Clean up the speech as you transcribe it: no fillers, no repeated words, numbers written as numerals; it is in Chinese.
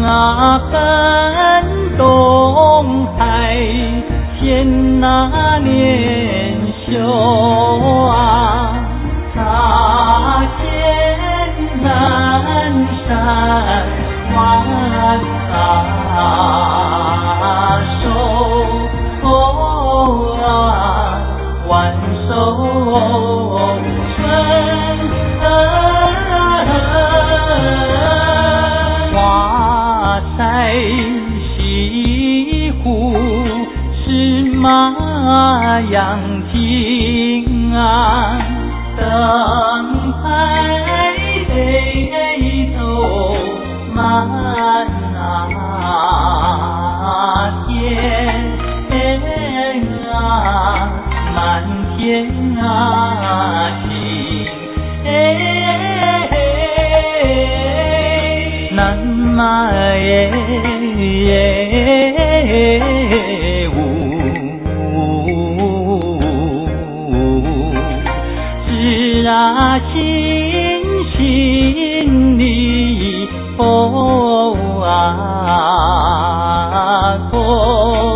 啊，奔东海，见那年修啊，擦肩南山万寿啊，万寿春。花在西湖是马羊精啊，灯牌得走满天啊，满天啊星，南嘛是啊，星星里佛啊佛。